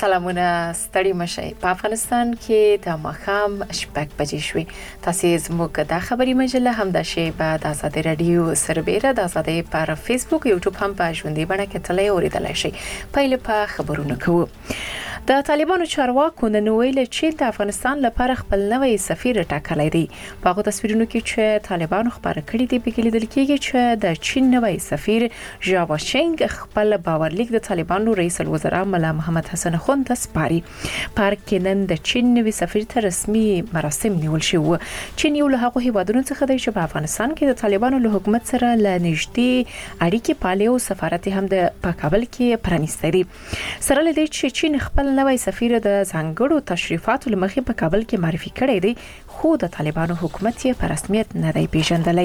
سلامونه ستړي مشي په افغانستان کې د ماښام شپږ بجې شوې تاسو زموږ د خبري مجله هم د شی په د آزادۍ رادیو سربېره د آزادۍ پر فیسبوک یوټیوب هم په ژوندۍ بڼه کې تلای اوریدلای شي پهل په خبرونه کوو د طالبانو چارواکو نن ویل چې د افغانستان لپاره خپل نوې سفیر ټاکلی دی په هغه تصویرونو کې چې طالبانو خبره کړې دی په لیدل کېږي چې د چین نوې سفیر ژاوا چنګ خپل باورلیک د طالبانو رئیس الوزرا ملا محمد حسن خوند ته سپاري پارک کې نن د چین نوې سفیر ته رسمي مراسم نیول شوی چین یو له هغه هیوادونو څخه دی چې په افغانستان کې د طالبانو له حکومت سره ل نږدې اړیکې پالي او سفارت هم د کابل کې پرانیستی دی سره لدی چې چین خپل نوې سفیر د ځانګړو تشریفاتو لمخې په کابل کې معرفي کړی دی خو د طالبانو حکومت یې په رسمیت نه دی پیژندلی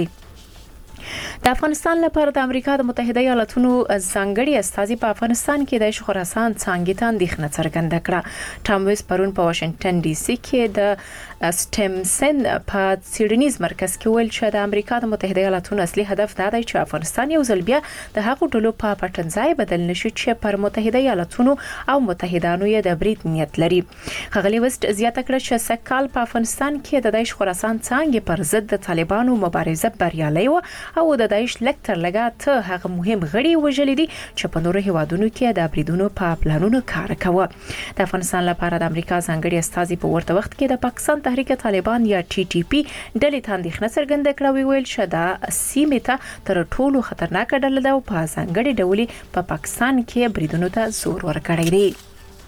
د افغانستان لپاره د امریکا د متحده ایالاتونو ځانګړي استازي په افغانستان کې د خراسان څنګه ته اندېښنه څرګنده کړه ټام ویس پرون په واشنگټن ډي سي کې د سټیمسن په سیډنیز مرکز کې ویل چې د امریکا د متحده ایالاتونو اصلي هدف دا دی چې افغانستان یو ځل بیا د هغو ټولو په پټنځای بدل نشي چې پر متحده ایالاتونو او متحدانو یې د برید نیت لري خغلی وست زیاته کړه چې سکهال په افغانستان کې د خراسان څنګه پر ضد د طالبانو مبارزه بریالۍ و او د داعش لکتر لګات هغه مهم غړي وژلې دي چې په نورو هیوادونو کې د بریدونو په پلانونو کار کوي د افغانستان لپاره د امریکا ځانګړي استازي په ورته وخت کې د پاکستان تحریک طالبان یا ټي ټي پی ډلې ته اندېښنه څرګنده کړه ویل چې دا سیمه ته تر ټولو خطرناک ډله ده او په ځانګړي ډول په پاکستان کې بریدونو ته زور ورکړی دی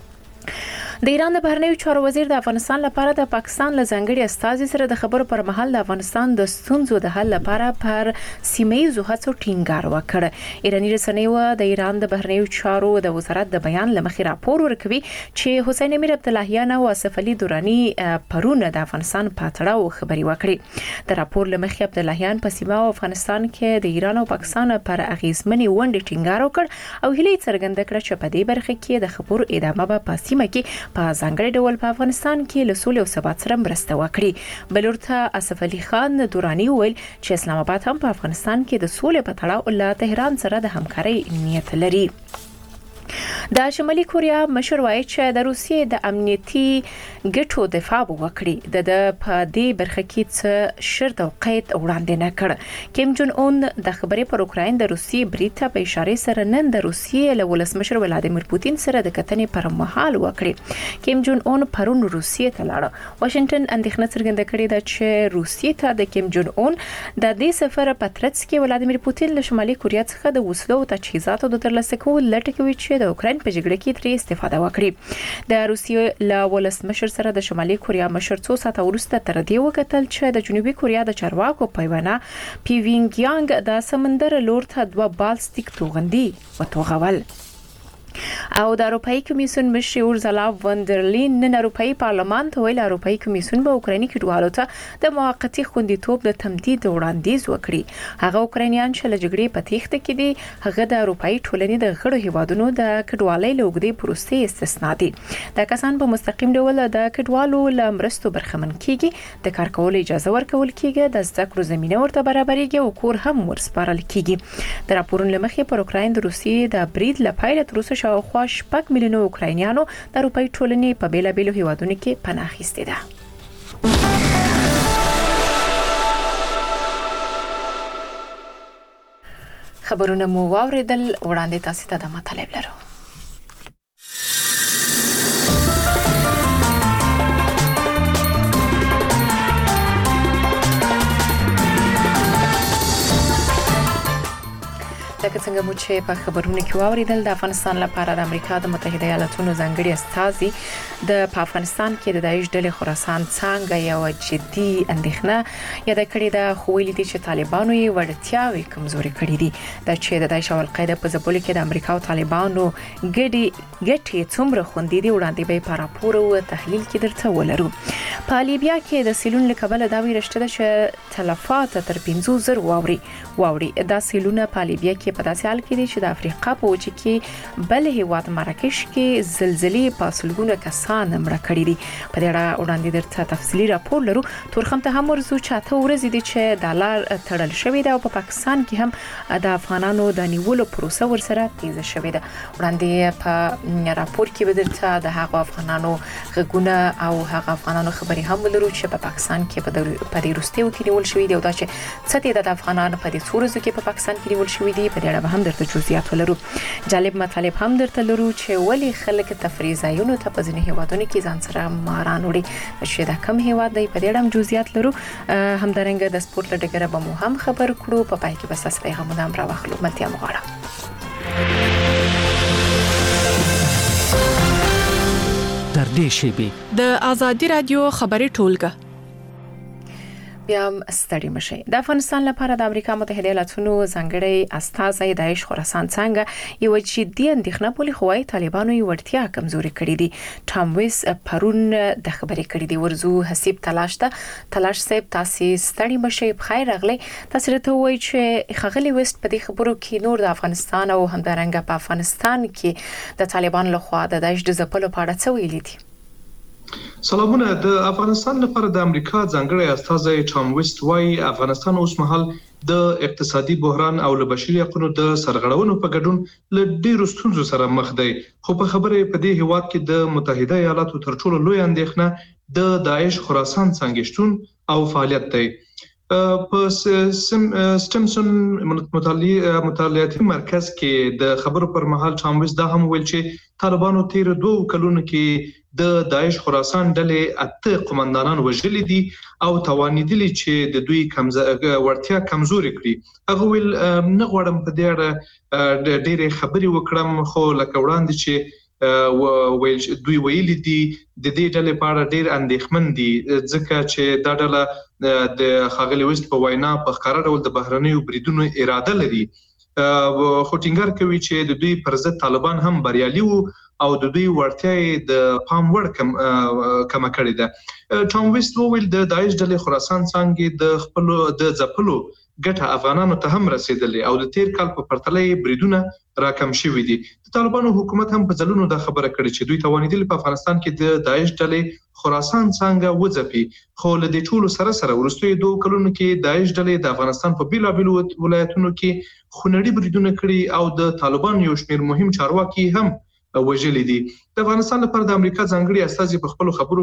د ایران د بهرنیو چارو وزیر د افغانستان لپاره د پاکستان له ځانګړي استازي سره د خبرو پر مهال د افغانستان د ستونزو د حل لپاره پر سیمه‌ییزو هڅو ټینګار وکړ ایراني رسنیو د ایران د بهرنیو چارو د وزارت د بیان لمخې راپور ورکوي چې حسین امیر عبداللهیان او اسف علي دوراني پرون د افغانستان په تړاو خبري وکړي د راپور لمخې عبداللهیان په سیمه او افغانستان کې د ایران او پاکستان پر اغیزمنې ونډې ټینګار وکړ او هلي څرګنده کړه چې په دې برخه کې د خبرو ادامه به په سیمه کې په ځانګړي ډول په افغانستان کې له سولې او ثبات سره مرسته وکړي بلورته اسف علي خان دوراني ویل چې اسلام آباد هم په افغانستان کې د سولې په تړاو له تهران سره د همکارۍ نیت لري د شمالي کوریا مشر وایي چې د روسیې د امنیتي ګټو دفاع وکړي د په دې برخه کې څه شرط او قید وړاندې نه کړ کیم جون اون د خبرې پر اوکراین د روسیې بریټا په اشاره سره نن د روسیې له ولسمشر ولادیمیر پوتین سره د کتنې پر مهال وکړي کیم جون اون پرون روسیې ته لاړ واشنگټن اندېښنه څرګنده کړې ده چې روسیې ته د کیم جون اون د دې سفر په ترڅ کې ولادیمیر پوتین له شمالي کوریا څخه د وسلو او تجهیزاتو د ترلاسه کولو لټه کوي چې د اوکراین په جګړه کې ترې استفاده وکړي د روسیې له ولسمشر سره د شمالي کوریا مشر څو ساعته وروسته تر دې وکتل چې د جنوبي کوریا د چارواکو پیوانه پیوینګ یانګ د سمندر لور ته دوه بالستیک توغندي وتوغول او د اروپאי کمیسیون مشر اورزلا وندرلین نن اروپאי پارلمان ته ویل اروپאי کمیسیون به اوکرایني کډوالو ته د موقتی خوندیتوب د تمدید وړاندیز وکړي هغه اوکراینیان چې له جګړې په تېښته کې دي هغه د اروپאי ټولنې د غړو هیوادونو د کډوالۍ لوګدي پروسې استثنا دي د کسان په مستقیم ډول د کډوالو لمرستو برخمن کیږي د کار کولو اجازه ورکول کیږي د زده کړو زمينه ورته برابرېږي او کور هم ورسپارل کیږي د راپورونو لمخې پر اوکراین د روسیې د برید لپاره تر اوسه شاوخوا 6 میلیونه اوکراینیانو د اروپאי ټولنې په بیلابیلو هیوادونو کې پناه اخیستې ده خبرونه مو واوریدل وړاندې تاسو ته د مطلب لرو لکه څنګه مو چې په خبرونه کې واوریدل د افغانستان لپاره د امریکا د متحده ایالاتونو ځانګړي استازي په افغانستان کې د داعش ډلې خراسان څنګه یو جدي اندېښنه یاد کړې ده خو ویلي دي چې طالبانو یې وړتیاوې کمزوري کړې دي د چې د داعش او القاعده په ځپلو کې د امریکا او طالبانو ګټې څومره خوندې دي وړاندې به په راپور او تحلیل کې درته ولرو په لیبیا کې د سیلون لکبل دا ویرشته ده چې تلفات تر 5,000 واوري دا سیلونه په لیبیا کې په داسې حال کې دي چې د افریقا په وچه کې بل هیواد مراکش کې زلزلې په سلګونه کسان مړه کړي دي. په دې اړه وړاندې درته تفصیلی راپور لرو. تورخم ته هم ورزو چې 8 ورځې دي چې ډالر تړل شوی دی او په پاکستان کې هم د افغانانو د نیولو پروسه ورسره تیزه شوې ده. وړاندې په راپور کې به درته د هغو افغانانو غږونه او هغه افغانانو خبري هم ولرو چې په پاکستان کې په دې وروستیو کې نیول شوی دی او دا چې څه تعداد افغانان په دې څورزو کې په پاکستان کې نیول شوی دي په دې اړه هم درته جزئیات ولرو. جالب مطالب هم درته لرو چې ولی خلک تفریح ځایونو ته په ځینې هیوادونو کې ځان سره ماران وړي چې دا کم هیواد دی په دې اړه هم جزئیات لرو. همدارنګه د سپورت له ډګره به مو هم خبر کړو. په پای کې به تاسو پیغامونه هم راوخلو. ملتیا مغواړه. تر دې شیبې د آزادي رادیو خبري ټولګه بیا ستړي مشي. د افغانستان لپاره د امریکا متحده ایالاتونو ځانګړی استازی داعش خراسان څنګه یو جدي اندېښنه بولي خوای طالبانو یې وړتیا کمزوري کړې دي. ټام ویس پرون د خبرې کړې دي. ورزو حسیب تلاش صاحب تاسو ستړي مشي بخیر راغلی. تاسو راته وایي چې خغلی وست په دې خبرو کې نور د افغانستان او همدارنګه په افغانستان کې د طالبان لخوا د داعش د ځپلو په اړه څه ویلي دي؟ سلامونه. د افغانستان لپاره د امریکا ځانګړی استازی ټام ویست وايي افغانستان اوس مهال د اقتصادي بحران او له بشري حقوقو د سرغړونو په ګډون له ډیرو ستونزو سره مخ دی. خو په خبره په دې هیواد کې د متحده ایالاتو تر ټولو لوی اندېښنه د داعش خراسان څنګه شتون او فعالیت دی. په سټمسون مطالعاتي مرکز کې د خبرو پر مهال ټام ویست دا هم ویل چې طالبانو تیر 2 کلونو کې د داعش خراسان ډلې 8 قومندانان وژلي دي او توانیدلي چې د دوی وړتیا کمزوري کړي. هغه ویل نه غواړم په دې اړه ډېرې خبرې وکړم خو لکه وړاندې چې دوی ویلي دي د دې ډلې په اړه ډېر اندېښمن دي ځکه چې دا ډله د خاغلی وست په وینا په ښکاره ډول د بهرنیو بریدونو اراده لري. خو ټینګار کوي چې د دوی پر ضد طالبان هم بریالي وو او د دوی وړتیا د پام وړ کم کړی ده. ټام ویست وویل د داعش ډلې خراسان څنګه د خپل د ځپلو ګټه افغانانو ته هم رسیدلې او د تیر کال په پرتله بریدونه راکم شوي دي. د طالبانو حکومت هم په ځلونو دا خبره کړې چې دوی توانیدل په افغانستان کې د داعش ډلې خراسان څنګه وځپي. خو له دې ټولو سره ورستوي 2 کلونو کې داعش ډلې د افغانستان په بیلابیلو ولایتونو کې خونړي بریدونه کړي او د طالبان یو شمېر مهم چارواکي هم وژلي دي. د افغانستان لپاره د امریکا ځانګړي استازي په خپل خبرو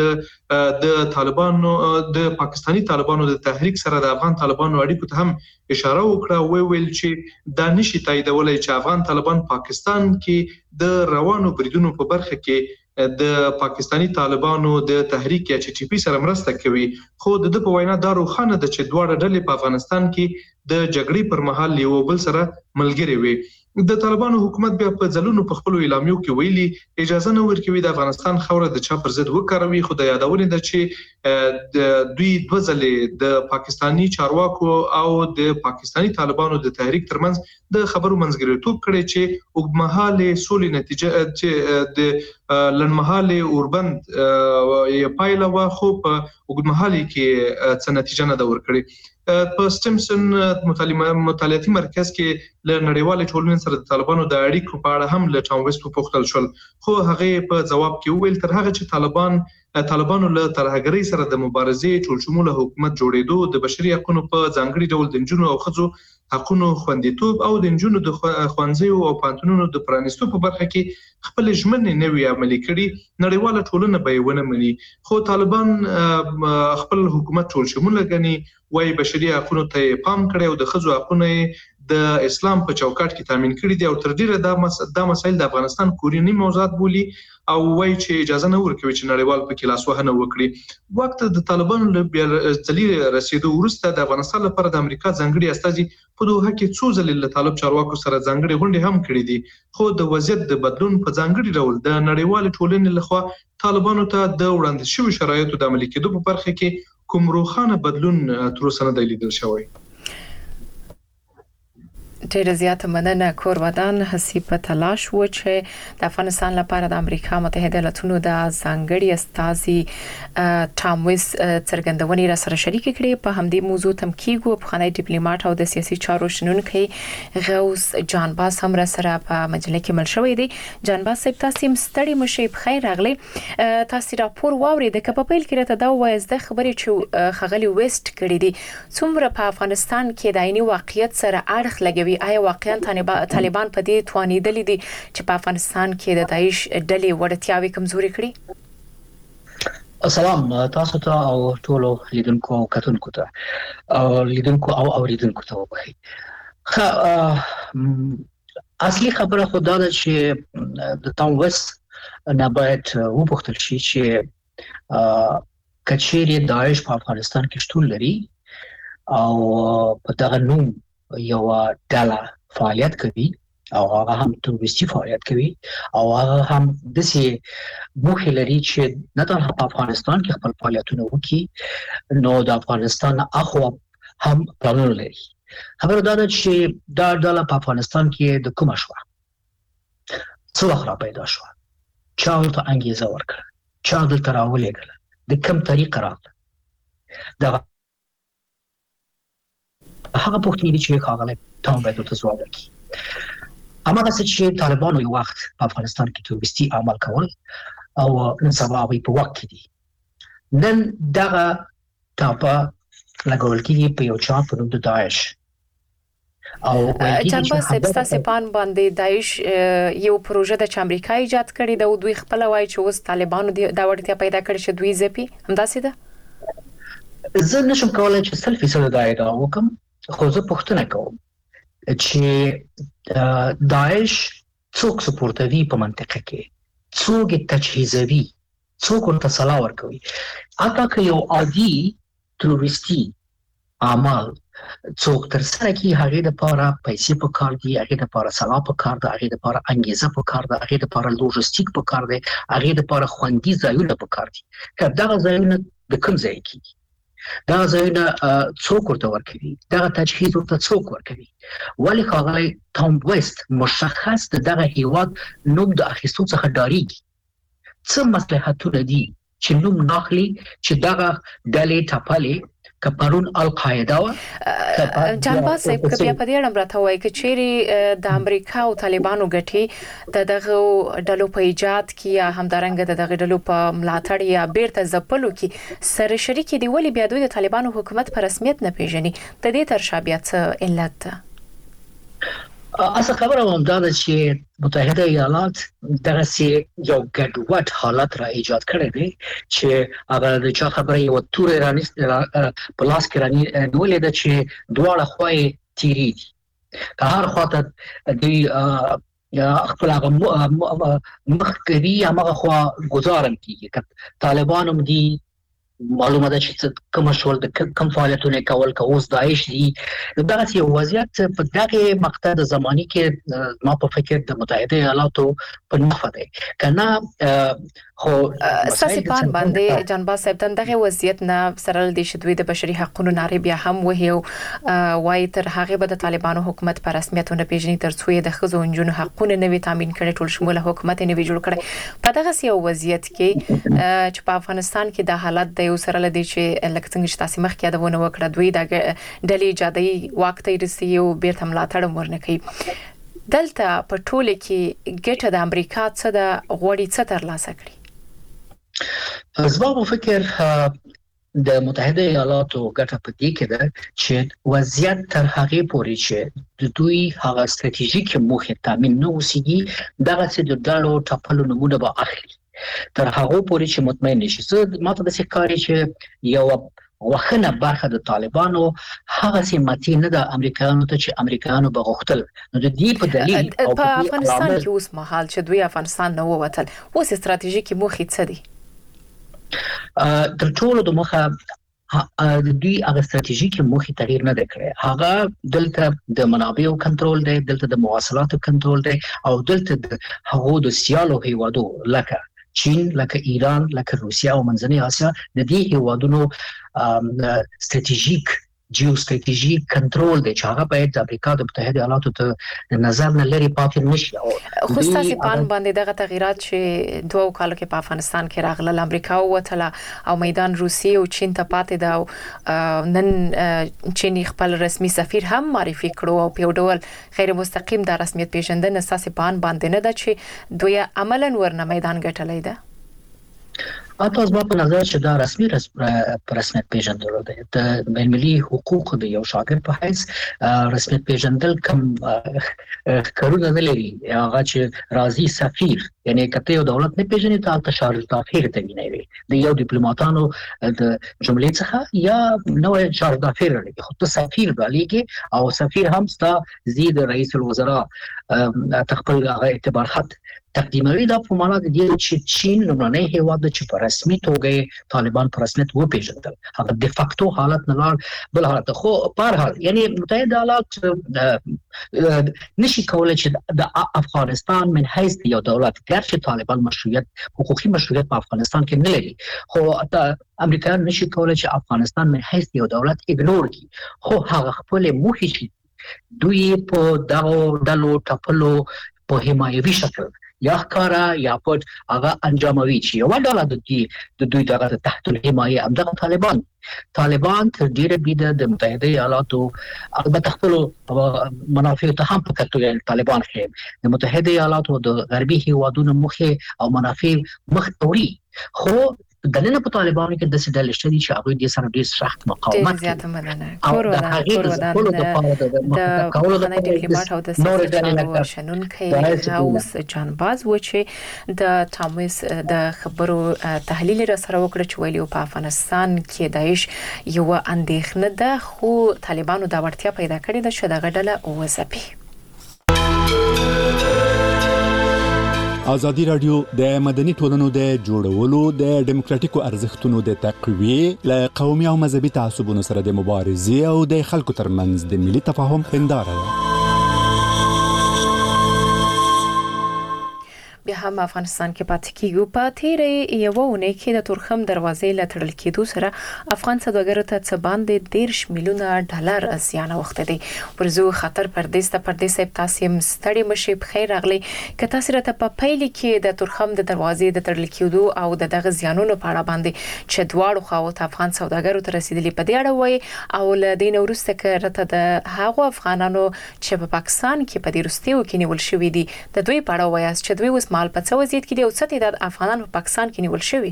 کې د طالبانو د پاکستانی طالبانو د تحریک سره د افغان طالبانو اړیکو ته هم اشاره وکړه او ویل چې دا نشي تاییدولای چې افغان طالبان پاکستان کې د روانو بریدونو په برخه کې د پاکستانی طالبانو د تحریک یا چې ټي پی سره مرسته کوي. خو د په وینا دا روښانه ده چې دواړه ډلې په افغانستان کې د جګړې پر مهال یو بل سره ملګري وي. د طالبانو حکومت بیا په ځلونو په خپل اعلامیو کې ویلي اجازه نه ورکوي د افغانستان خوره د چا پر ضد وکاروي. خو د یادونې ده چې د دوی 2 ځلې د پاکستانی چارواکو او د پاکستانی طالبانو د تحریک ترمنځ د خبرو منځګړیتوب کړی چې اوږدمهاله سولې نتیجه چې د لنمهاله اوربند یې پایله و خو په اوږدمهاله کې څه نتیجه نه دا ورکړي. په سټمسون مطالعاتي مرکز کې له نړیوال ټولنې سره د طالبانو د اړیکو په اړه هم له ټام ویست پوښتل شول خو هغه په جواب کې ویل تر هغه چې طالبانو له ترهګرۍ سره د مبارزې ټولشموله حکومت جوړېدو د بشري حقوقو په ځانګړي ډول د نجونو او ښځو حقوقو خوندیتوب او د نجونو د ښوونځیو او پانتونونو د پرانیستو په برخه کې خپل ژمنې نوي عملي کړي. نړیواله ټولنه به یې ونه مني خو طالبان خپل حکومت ټولشموله ګڼي وای بشري حقوقو ته پام کړي او د ښځو حقوقو د اسلام په چوکاټ کې تامین کړي دي او تر ډیره دا مسایل د افغانستان کورنی موضوعات بولي او وای چې اجازه نه ورکوي چې نړیوال په کې لاسوهنه وکړي. وخت د طالبانو له ځلي رسیدو وروسته د افغانستان لپاره د امریکا ځانګړي استازي په دوه کې څو ځلې له طالب چارواکو سره ځانګړي غونډې هم کړې دي خو د وضعیت د بدلون په ځانګړي ډول د نړیوال ټولنې لخوا طالبانو ته د وړاندې شوی شرایطو د عملي کېدو په برخه کې کوم روښانه بدلون تر اوسه نه دی لیدل شوی. ډېر زیات مننه کور ودان حسیب په تلاش و چې د افغانستان لپاره د امریکا متحده ایالاتونو د ځانګړي استازي ټام ویس څرګندونې را سره شریک کړي. په همدې موضوع تمکیګو افغاني ډیپلوماټ او د سیاسي چارو شنونکي غوث جانباز هم را سره په مجله کې مل شوی دی. جانباز صاحب تاسو مستړي مشي په خیر راغلی. تاسو راپور واورید د کپپیل کې راته دا وایي د خبرې چې خغلی ویسټ کړي دي څومره په افغانستان کې د عیني واقعیت سره اړخ لګوي. آیا واقعا طالبان په دې توانیدل دي چې په افغانستان کې د داعش ډلې وړتیاوي کمزوري کړي؟ السلام تاسو ته او ټولو لیدونکو او کتونکو ته او اوریدونکو ته وایي. اصلي خبره خو دا ده چې د ټام ویسټ نه باید وپوښتل شي چې کچېرې داعش په افغانستان کې شتون لري او په دغه نوم یو ډله فعالیت کوي او هغه هم تروریستي فعالیت کوي او هغه هم د سي موخه لري چې نه تنها په افغانستان کې خپل فعالیتونه وکړي نو د افغانستان اخو هم پلانونه لري. خبره دا ده چې دا ډله په افغانستان کې د کومه شو څو وخت را پیدا شو چا ته انګیزه ورکړه چا دلته راولېږله د کوم طریقه راغله دا هغه پوښتنې چې ښاغلی ټام باید ورته ځواب ورکړي. هماغه څه چې طالبانو یو وخت په افغانستان کې تروریستي عمل کول او نن سبا هغوی په واک کې دي. نن دغه ټاپه لګول کېږي په یو چا په نوم د داعش. او جانباز صاحب تاسو پان باندې داعش یو پروژه د امریکا ایجاد کړې ده او دوی خپل وایي چې اوس طالبانو دا وړتیا پیدا کړې چې دوی ځپي همداسې ده؟ زه نشم کولای چې 100% دا ادعا وکم خو زه پوښتنه کوم چې داعش څوک سپورټوي په منطقه کې څوک تجهیزوي څوک ورته سلا ورکوي. اته که یو عادي تروریستي عمل څوک تر سره کې هغه د لپاره پیسې په کار دي هغه د لپاره سلا په کار ده هغه د لپاره انګیزه په کار ده هغه د لپاره لوجستیک په کار ده هغه د لپاره خوندي ځایونه په کار دي. که دغه ځایونه د کوم ځای کې دا ځایونه څوک ورته ورکوي دغه تجهیز ورته څوک ورکوي ولی ښاغلی ټام ویسټ مشخص دغه هیواد نوم د اخیستو څخه ډاریږي. څه مصلحتونه دي چې نوم ناخلي چې دغه ډلې ټپلې کپرون القاعده و. جانباز صاحب کبیا په دې اړه راته وایي چې چیرې د امریکا او طالبانو ګټي دغه ډلو په ایجاد کې یا همدارنګه دغه ډلو په ملاتړ یا بیرته ځپلو کې سره شریک دي ولی بیا دوی د طالبانو حکومت په رسمیت نه پیژني د دې تر شا بیا څه علت ده؟ اصل خبره هم دا ده چې متحده ایالات دغه سي یو ګډوډ حالت را ایجاد کړی دی چې هغه د چا خبره یو تور ایرانی په لاس کې رانی نیولې ده چې دواړه خوای تیری دي که هر خواته دوی خپل هغه مخ کوي هغه خوا گزارم کیږي که طالبان هم دي معلومه ده چې کوم شول د کوم فعالیتونه کول که اوس داعش دي دا یو وضعیت په دغه مقطع د زماني کې ما په فکر د متحده ایالاتو په نفع دی کنه خو اساسي پان باندې جانباز صاحب دغه وضعیت نه سره د شدوی د بشري حقوقو ناری بیا هم وهیو وای تر هغه به د طالبانو حکومت په رسمیتونه پیژني تر څو د خزو انجونو حقوقونه نوي تامین کړي ټول شموله حکومت نوي جوړ کړي په دغه یو وضعیت کې چې په افغانستان کې د حالت یو سره لدی چې لکه څنګه چې تاسو مخکې یادونه وکړه دوی د ډلې ایجادي وخت یې رسي او بیرته ملاتړ ورنه کوي. دلته په ټوله کې ګټه د امریکا څخه د غوړی څخه ترلاسه کړي؟ زما په فکر د متحده ایالاتو ګټه په دې کې ده چې وضعیت تر هغه پورې چې د دوی هغه ستراتیژیک موخه تامین نه وسیږي دغه څه د ډالو ټاپلو نمونه به اخلي تر هغه پورې چې مطمئن نشي. زه ماته د ښکاری چې یو وخنه برخه د طالبانو هغه سیماتي نه د امریکایانو ته چې امریکایانو بغختل نو د دې په دلیل او په افغانستان کې اوس مهال چې دوی افغانستان نه ووتل اوس ستراتیژیکي موخې څه دي؟ تر ټولو د مخه د دوی هغه ستراتیژیکي موخې تغییر نه کړي. هغه دلته د منابعو کنټرول دی دلته د مواصلاتو کنټرول دی او دلته د هغو د سیالو هیوادو لکه چین لکه ایران لکه روسیا او منځنۍ اسیا د دې هیوادونو ستراتیژیک جیوستراتیژیک کنټرول دی چې هغه باید د امریکا د متحده ایالاتو ته د نظر نه لري پاتې نشي. خو ستاسو پان باندې دغه تغیرات چې 2 کالو کې په افغانستان کې راغله، امریکا وتله او میدان روسیې او چین ته پاتې دا نن چین خپل رسمي سفیر هم معرفي کړو او په ډول غیر مستقیم د رسمیت پیژندنه ستاسو پان باندې نه ده چې دوی عملاً ورنه میدان ګټلې ده. تاسو په نظر چې دا رسمي رسمیت پیژندل دی د ملي حقوق د یو شاګرد په حیث رسمیت پیژندل کم کارونه نه لري. هغه چې راځي سفیر، یعنی کته یو دولت نه پیژني ته تشارج دافیر ته ویني د یو ډیپلوماټانو د جملې څخه یا نو شارج دافیر لري خو ته سفیر بالیږي او سفیر هم ستا زید رئیس الوزراء تخپل هغه اعتبار خط تقدیموي. دا په معنا د دې چې چین لومړنی هیواد چې په رسمي توګه طالبان په رسمیت وپیژندل، هغه د فاکتو حالت نه لار بل حالت. خو په هر حال یعنی متحده ایالات نشي کولای چې د افغانستان من حیث یو دولت ګرځي طالبان مشروعیت حقوقي مشروعیت په افغانستان کې نه لري، خو امریکا نشي کولای چې افغانستان من حیث یو دولت ایګنور کړي. خو هغه خپل موخې چې دوی په دغه ډلو ټاپلو په حمایوي شکل یا ښکارا یا پټ هغه انجاموي چې یو ډول د دوی دغه تحت الحمایه همدغه طالبان تر ډیره بيده د متحده ایالاتو البته خپل منافع ته هم پکې طالبان خې د متحده ایالاتو د غربي هیوادونو مخه او منافع مخوري. خو دلته په طالبانو کې د سیدل شتي چې هغه د سره ډیر سخت مقاومت ډیر زیات مننه کورونه د ډیپلوماټ او د سیاستوالو شنونکي هاوس جانباز و چې د تاموس د خبرو تحلیل را سره وکړ چې ویلو په افغانستان کې داعش یو اندېښنه ده خو طالبانو دا ورتیا پیدا کړې ده چې د غډله وځپي. ازادي رادیو د مدني ټولنو د جوړولو د ډیموکراتیکو ارزښتونو د تقویه ل قومي او مذهبي تعصبونو سره د مبارزې او د خلکو ترمنځ د ملي تفاهم هنداره ده. بیا هم افغانستان کې پاتې کیږو. په تیرې یو ونه کې د تورخم دروازې لټړل کېدو سره افغان سوداګرو ته څه باندې 10 میلیونه ډالر زیان وخت دی. ورزو خطر پردیس تاسیم ستړي مشي په خیر اغلي که تاسو راته په پیل کې د تورخم د دروازې د تړل کېدو او دغه زیانونو په اړه باندې چې دواړو خواو ته افغان سوداګرو ته رسیدلی په دې اړه وای او ل دین ورسته کړه د هغو افغانانو چې په پاکستان کې په دې رستیو کې نیول شوې دي د دوی په اړه وایي چې دوی اوس مال په څو وضعیت کې دی او څه تعداد افغانان په پاکستان کې نیول شوی.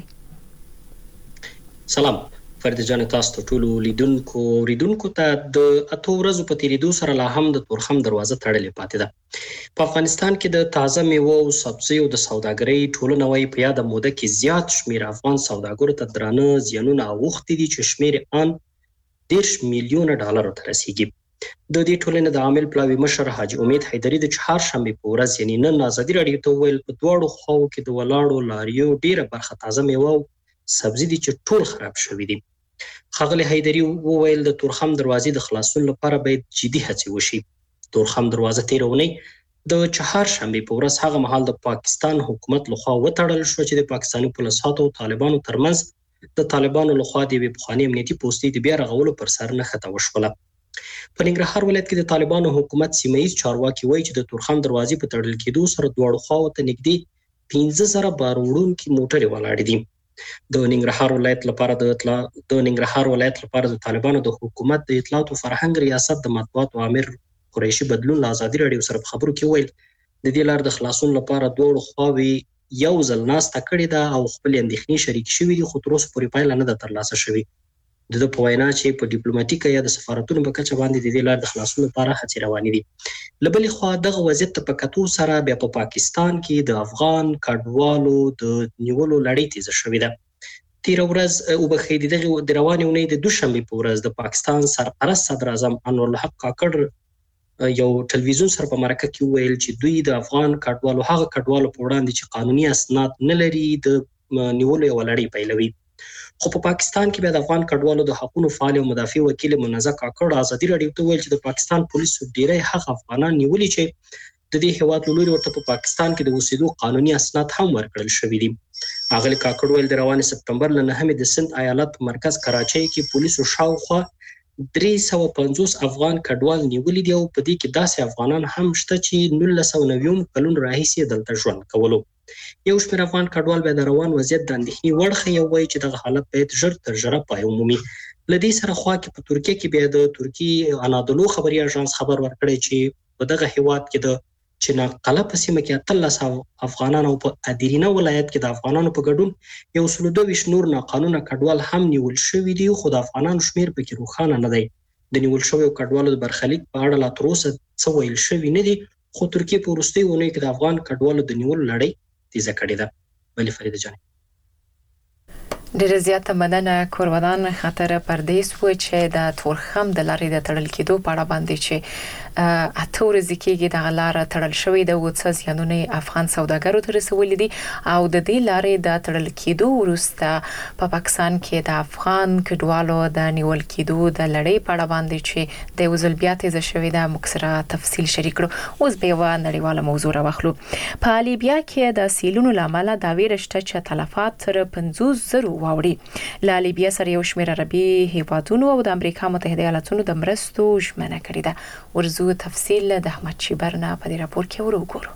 سلام فرد جان تاسو ټول لیدونکو ته د اتو ورځو په تیریدو سره لا هم د تورخم دروازه تړلې پاتې ده. په افغانستان کې د تازه میوه او سبزیو د سوداګرۍ ټولنه وایي په یاد موده کې زیات شمیر افغان سوداګرو ته درانه زیانونه اوښتي دي چې شمیر ان 10 میلیونه ډالر ته رسیدي. د دې ټولنې د عامل پلاوی مشر حاجی امید حیدری د چهارشنبه په ورځ یعنی نن ازادي رادیو ته ویل په دواړو خواو کې د ولاړو لاریو ډیره برخه تازه میوه او سبزي دي چې ټول خراب شوي دي. ښاغلی حیدری وویل د تورخم دروازې د خلاصون لپاره باید جدي هڅې وشي. تورخم دروازه تیرونی د چهارشنبه په ورځ هغه مهال د پاکستان حکومت لخوا وتړل شو چې د پاکستاني پولیسو او طالبانو ترمنځ د طالبانو لخوا د بخوانی امنیتي پوسټې د بیا رغولو پر سر نه خطا وشوله. په ننګرهار ولایت کې د طالبانو حکومت سیمایي چارواکي وایي چې د تورخم دروازې په تړل کېدو سره دواړو خواو ته نږدې 15000 بار وړونکي موټرې ولاړې دي. د ننګرهار ولایت لپاره د طالبانو د حکومت د اطلاعات او فرهنګ ریاست د مطبوعاتو امیر قریشي بدلون له ازادي رادیو سره په خبرو کې ویل د دې لار د خلاصون لپاره دواړو خواوې یو ځل ناسته کړې ده او خپل اندېښنې شریک شوي دي خو تر اوسه پورې پایله نه ده ترلاسه شوې. د په وینا چې په ډیپلوماټیکه یا د سفارتونو په کچه باندې د دې لار د خلاصون لپاره هڅې روانې دي. له بلې خوا دغه وضعیت ته په کتو سره بیا په پاکستان کې د افغان کډوالو د نیولو لړۍ تیزه شوې ده. تیره ورځ وبخښئ د روانې اونۍ د دوشنبې په ورځ د پاکستان سرپرست صدر اعظم انور الحق کاکړ یو ټلویزیون سره په مرکه کې ویل چې دوی د افغان کډوالو هغه کډوالو په وړاندې چې قانوني اسناد نه لري د نیولو یو لړۍ پیلوي. خو په پاکستان کې بیا د افغان کډوالو د حقوقو فعال او مدافع وکیل منزه کاکړ ازادي رادیو ته ویل چې د پاکستان پولیسو ډیری هغه افغانان نیولي چې د دې هیواد لوري ورته په پاکستان کې د اوسېدو قانوني اسناد هم ورکړل شوي دي. اغلی کاکړ ویل د روانې سپتمبر له 9 د سند ایالت په مرکز کراچۍ کې پولیسو شاوخوا 350 افغان کډوال نیولي دي او په دې کې داسې افغانان هم شته چې 1990 کلون راهیسې دلته ژوند کولو. یو شمېر افغان کډوال به د روان وضعیت د اندېښنې وړ ښیي او وایي چې دغه حالت باید ژر تر ژره پای ومومي. له دې سره خوا کې په ترکیه کې بیا د ترکیې انادولو خبري اژانس خبر ورکړی چې په دغه هیواد کې د چنارقله په سیمه کې 13 افغانان او په ادیرینه ولایت کې د افغانانو په ګډون 122 نور ناقانونه کډوال هم نیول شوي دي، خو د افغانانو شمیر پکې روښانه نه دی. د نیول شویو کډوالو د برخلیک په اړه لا تر اوسه څه ویل شوي نه دي، خو ترکیه په وروستیو اونیو کې د افغان کډوالو د نیولو لړۍ تیزه کړې ده. بلې فریده جان ډیره زیاته مننه. کورودان خطر پردیس و چې د تورخم د لارې د تړل کېدو په اړه باندې چې اته ورځې کېږي د لارې تړل شوې د وڅ زیانونه افغان سوداګرو ته رسولې دي او د دې لارې د تړل کېدو وروسته په پاکستان کې د افغان کډوالو د نیول کېدو د لړۍ په اړه باندې چې د وزل بیا تیزه شوې ده مکسره تفصیل شریک کړو. اوس به و نړیواله موضوع راوخلو. په لیبیا کې د سیلونو لامل دا ویرشته چې تلفات تر 50,000 واوړي. لا لیبیا سره یو شمېر عربي هیوادونو او د امریکا متحده ایالاتونو د مرستو ژمنه کړې ده. ورزو تفصیل د احمد شیبرنا په دې راپور کې وګورو.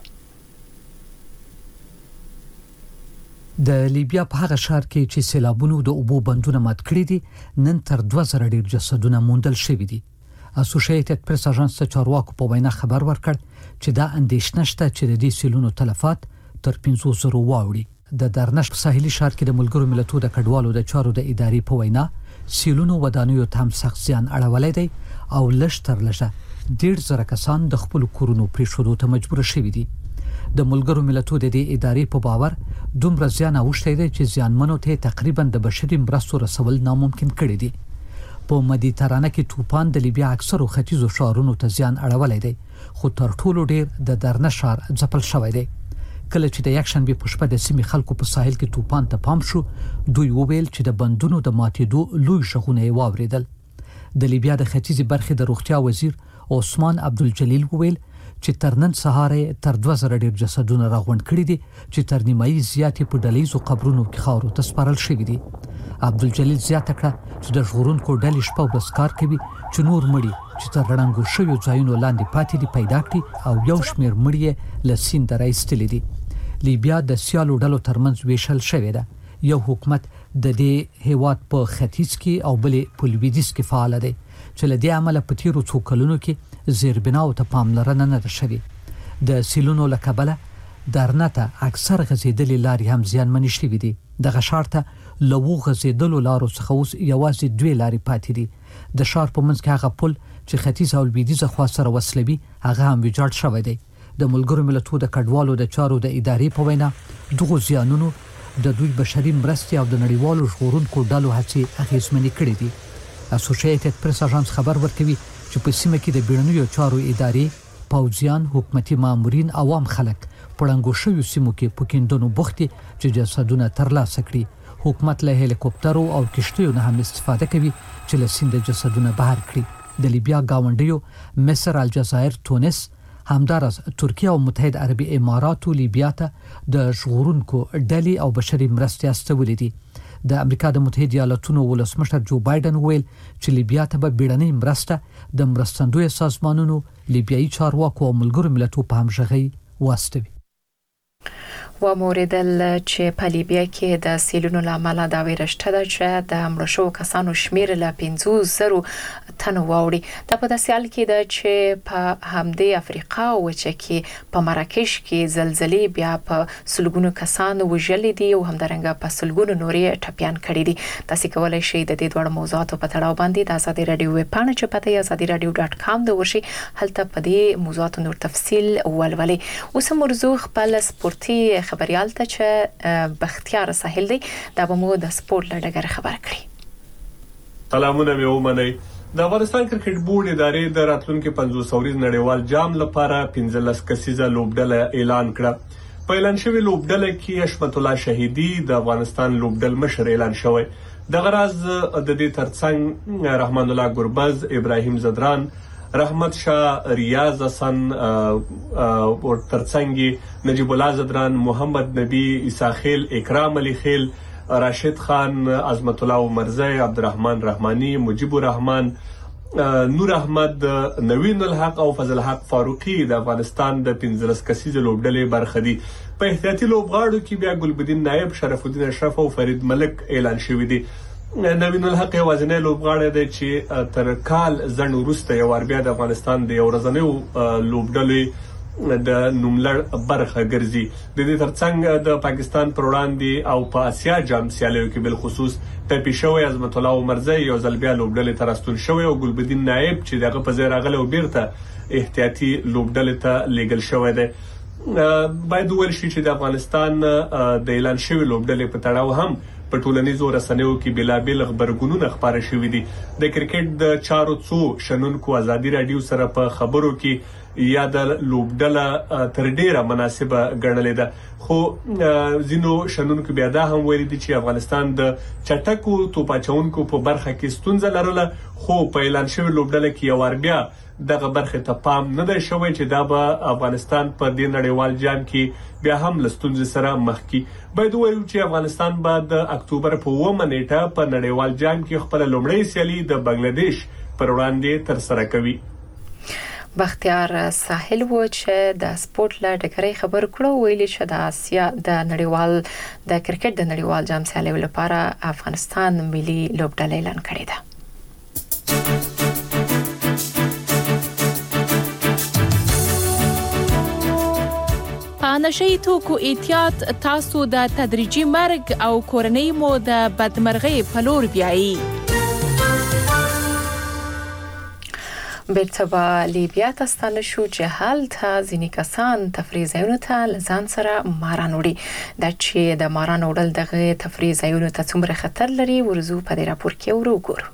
د لیبیا په هغه ښار کې چې سیلابونو د اوبو بندونه مات کړی دي نن تر 2000 ډیر جسدونه موندل شوي دي. اسوسییټډ پریس اژانس ته چارواکو په وینا خبر ورکړ چې دا اندېښنه شته چې د دې سیلونو تلفات تر 500 واوړي. د درنش په ساحلي ښار کې د ملګرو ملتونو د کډوالو د چارو د ادارې په وینا سیلونو ودانیو ته هم سخت زیان اړولی دی او لږ تر لږه 1.5 کسان د خپل کورونو پریښودو ته مجبور شوي دي. د ملګرو ملتونو د دې ادارې په باور دومره زیان اوښتی دی چې زیانمنو ته تقریبا د بشري مرستو رسول ناممکن کړی دی. په مدیترانه کې طوفان د لیبیا اکثرو ختیځو ښارونو ته زیان اړولی دی، خو تر ټولو ډیر د درنه ښار ځپل شوی دی. کله چې د یکشنبه په شپه د سیمې خلکو په ساحل کې طوفان ته پام شو، دوی وویل چې د بندونو د ماتېدو لوی شغونه واوریدل. د لیبیا د ختیځي برخې د روغتیا وزیر عثمان عبدالجلیل وویل چې تر نن سهار تر 2000 ډیر جسدونه راغونډ کړي دي چې تر نیمایي زیاتې په ډلهیزو قبرونو کې خاورو ته سپارل شوي دي. عبدالجلیل زیاته کړه چې د ژغورونکو ډلې شپه ورځ کار کوي چې نور مړي چې تر رڼګو شویو ځایونو لاندې پاتې دي پیدا کړي او یو شمېر مړي له سیند راایستلي دي. لیبیا د سیالو ډلو ترمنځ ویشل شوې ده. یو حکومت د دې هیواد په ختیځ کې او بلې په لویدیځ کې فعال دی چې له دې عمله په تیرو څو کلونو کې زیربناو ته پاملرنه نه ده شوې. د سیلونو له کبله درنته اکثر غځېدلې لارې هم زیانمنې شوې دي. دغه ښار ته له 2 غځېدلو لارو څخه اوس یوازې 2 لارې پاتې دي. د ښار په منځ کې هغه پل چې ختیځ او لویدیځه خوا سره وصلوي هغه هم ویجاړ شوی دی. د ملګرو ملتونو د کډوالو د چارو د ادارې په وینا دغه زیانونو د دوی بشري مرستې او د نړیوالو ژغورونکو ډلو هڅې اغیزمنې کړې دي. اسوسییټډ پریس اژانس خبر ورکوي چې په سیمه کې د بیړنیو چارو ادارې، پوځیان، حکومتي مامورین، عوام خلک په ړنګو شویو سیمو کې په کیندونو بوخت دي چې جسدونه ترلاسه کړي. حکومت له هلیکوپټرو او کشتیو نه هم استفاده کوي چې له سیند جسدونه بهر کړي. د لیبیا گاونډیو مصر، الجزایر، تونس، همدارس ترکیه او متحده عربي اماراتو لیبیا ته د ژغورونکو ډلې او بشري مرستې استولې دي. د امریکا د متحده ایالاتونو ولسمشر جو بایدن ویل چې لیبیا ته به بیړنۍ مرسته د مرستندوی سازمانونو، لیبیایي چارواکو او ملګرو ملتونو په همغږۍ واستوي. و موردل چې په لیبیا کې د سیلونو لامل دا ویرشته ده چې د مړو شوو کسانو شمیر له 500,000 تنو واوړي. دا په داسې حال کې ده چې په همدې افریقا وچه کې په مراکش کې زلزلې بیا په سلګونو کسان وژلې دي او همدارنګه په سلګونو نورې ټپيان کړي دي. تاسو کولای شئ د دې ډول موضوعاتو په تړاو باندې د ازادي رادیو ویب پاڼه چې پته azadiradio.com د ورشي هلته په دې موضوعاتو نور تفصیل ولولئ. اوس مرزو خپل سپورتي خبريال ته چې بختیار ساحل دی دا به مو د سپورت لړګر خبر کړی. سلامونه مې ومنئ. د افغانستان کرکټ بورډ ادارې د راتلونکي 500 ورځ نړیوال جام لپاره 15 کسیزه لوبډله اعلان کړه. په اعلان شوی لوبډله کې حشمت الله شهیدی د افغانستان لوبډل مشر اعلان شوی. د غراز د دې ترڅنګ رحمان الله ګربز، ابراهیم زدران، رحمت شاه، ریاض حسن اور ترڅنګ نجیب الله زدران، محمد نبی، عیسی خیل، اکرام علی خیل، راشد خان، عظمت الله عمرزی، عبدالرحمن رحمانی، مجیب الرحمن، نور احمد، نوین الحق او فضل حق فاروقي د افغانستان د 15 کسیزه لوبډلې برخه دي. په احتیاطي لوبغاړو کې بیا ګلبدین نایب، شرف الدین اشرف او فرید ملک اعلان شوی دي. نوین الحق یوازینی لوبغاړی دی چې تر کال ځنډ وروسته یو بیا د افغانستان د یو ورځنیو لوبډلې د نوملړ برخه ګرځي. د دې ترڅنګ د پاکستان پر وړاندې او په اسیا جام سیالیو کې بل خصوص ټپي شوی عظمت الله عمرزی یو ځل بیا لوبډلې ته راستون شوی او ګلبدین نایب چې دغه په ځای راغلی او بیرته احتیاطي لوبډلې ته لیږل شوی دی. باید وویل شي چې د افغانستان د اعلان شوي لوبډلې په تړاو هم په ټولنیزو رسنیو کې بېلابېل خبرګونونه خپاره شوي دي. د کرکټ د چارو څو شنونکو ازادي راډیو سره په خبرو کې یا د لوبډله تر ډیره مناسبه ګڼلې ده، خو ځینو شنونکو بیا دا هم ویلي دي چې افغانستان د چټکو توپاچونکو په برخه کې ستونزه لرله، خو په اعلان شوي لوبډله کې یو بیا دغه برخه ته پام نه دی شوی چې دا به افغانستان په دې نړیوال جام کې بیا هم له ستونزې سره مخ کی. باید ووایو چې افغانستان به د اکتوبر په 9 نیټه په نړیوال جام کې خپل لومړی سیالي د بنگلاديش پر وړاندې تر سره کوي. بختیار ساحل و چې د سپورت لا ډګري خبر کړو، ویلي چې د آسیا د نړیوال د کرکټ د نړیوال جام سیالیو لپاره افغانستان ملي لوبډله اعلان کړې ده. په نشئی توکو احتیاط تاسو د تدریجي مرګ او کورنۍ مو د بدمرغۍ په لور بیایي. بیرته به لیبیا ته ستانه شو چې هلته ځینې کسان تفریح ځایونو ته له ځان سره ماران وړي. دا چې د ماران وړل دغه تفریح ځایونو ته څومره خطر لري ورزو په دې راپور کې وګورو.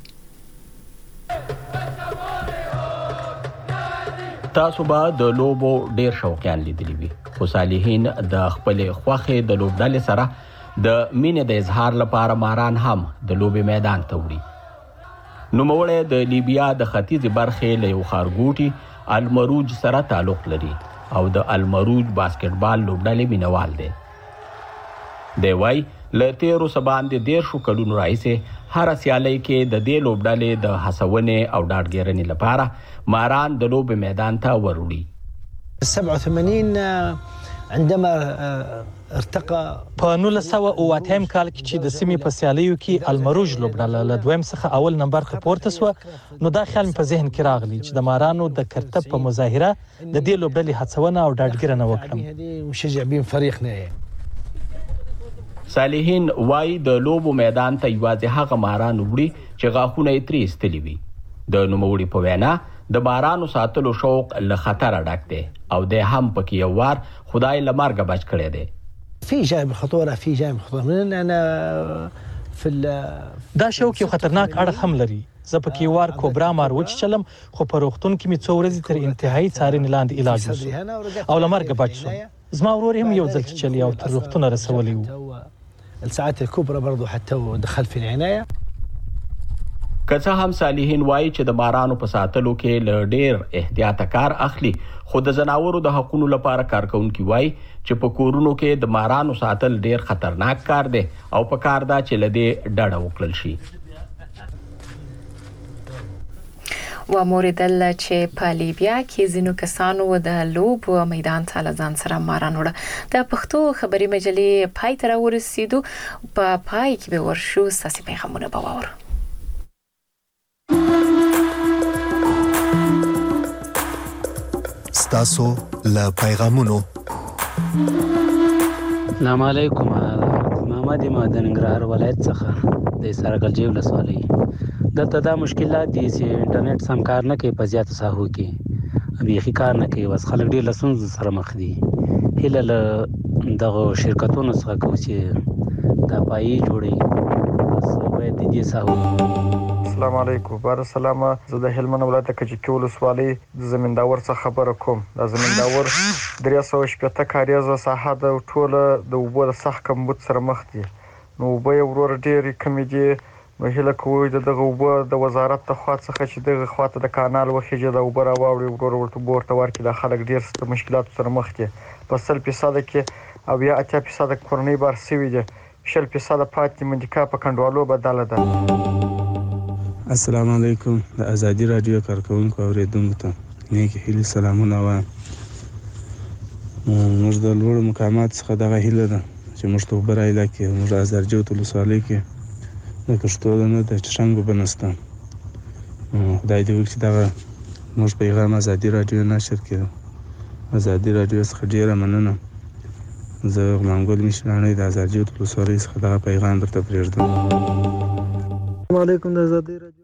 تاسو به د لوبو ډیر شوقیان لیدلی وي، خو صالحین د خپل خوښې د لوبډلې سره د مینې د اظهار لپاره ماران هم د لوبې میدان ته وړي. نوموړی د لیبیا د ختیځې برخې له یو ښارګوټي المروج سره تعلق لري او د المروج باسکټبال لوبډلې مینوال دی. دی وایي له تیرو څه باندې 13 کلونو راهیسې هره سیالۍ کې د دې لوبډلې د هڅونې او ډاډګیرنې لپاره ماران د لوبې میدان ته وروړي. 87 عندما ارتقى په 1908 کال کې چې د سیمې په سیالیو کې المروج لوبډله له دویم څخه اول نمبر ته پورته سو، نو دا خیال په ذهن کې راغلی چې د مارانو د کرتب په مظاهره د دې لوبډلې هڅونه او ډاډګیرنه وکړم. مشجع بین فريقنا. صالحین وای د لوبو میدان ته یوازې هغه ماران وړي چې غاښونه یې ترې ایستلي وي. د نوموړي په وینا د مارانو ساتلو شوق له خطره ډک دی او د هم پکې یو وار خدای له مرګه بچ کړی دی. في جانب خطوره في جانب خطوره من انا في دا شوق یو خطرناک اړخ هم لري. زه پکې وار کوبرا مار وچ چلم، خو په روغتون کې می 2 ورځې تر انتهایی څارنې لاندې علاج وشو او له مرګه بچ شوم. زما ورور هم یو ځل چلی او تر روغتون رسولی وو. الساعات الكبرى برضو حتى دخل في العنايه. که څه هم صالحین وایي چې د مارانو په ساتلو کې له ډیر احتیاط کار اخلي، خو د ځناورو د حقوقو لپاره کارکونکي وایي چې په کورونو کې د مارانو ساتل ډیر خطرناک کار دی او په کار دا چې لدې ډډه وکړل شي. و موردل چې په لیبیا کې ځینو کسانو د لوب میدان ته له ځان سره ماران وړه. د پښتو خبري مجلې پای ته ورسېدو، په پای کې به ورشو ساسي پیغامونه به واورو. ستاسو له پیغامونو. السلام علیکم. محمد مدن ننګرهار ولایت څخه د سرګلجی ولسوالۍ. دلته دا مشکلات دي چې انټرنیټ سم کار نه کوي په زیاتو ساحو کې، بیخي کار نه کوي، بس خلک ډېر له ستونزو سره مخ دي. هیله له دغه شرکتونو څخه کوو چې دا پایې جوړوي، بس باید د دې ساحو. السلام علیکم. بار سلام. زه د هلمند ولایت کجکی ولسوالۍ د زمینداور څخه خبره کوم. د زمینداور 380 کاریزه ساحه د ټوله د اوبو د سخت کمبود سره مخ دي. نو اوبه یې ورور ډېرې کمې دي. نو هیله کوو د دغه اوبه د وزارت د خوا څخه چې دغه خواته د کانال وخیږي د اوبه راواوړي ورور ورته ورته ورکړي. د خلک ډېر ست مشکلات سره مخ دي. په 100% کې او یا 80% کورنۍ بار سوي دي. 20% پاتې منډیکا په کندوالو بدله ده. السلام علیکم د ازادي رادیو کارکونکو اوریدونکو ته نیک هیلې سلامونه وایم. موږ د لوړ مقامات څخه دغه هیله ده چې موږ ته اوبه راایله کړي. موږ ازارجوت ولسوالۍ کې د کښتو نه د چشنګ اوبه نشته. خدای دې وکړي چې دغه موږ پیغام ازادي رادیو نشر کړي. ازادي رادیو څخه ډیره مننه. زه غلامګل مشرانې د ازارجوت ولسوالۍ څخه دغه پیغام درته پرېږدم. السلام علیکم د ازادي رادیو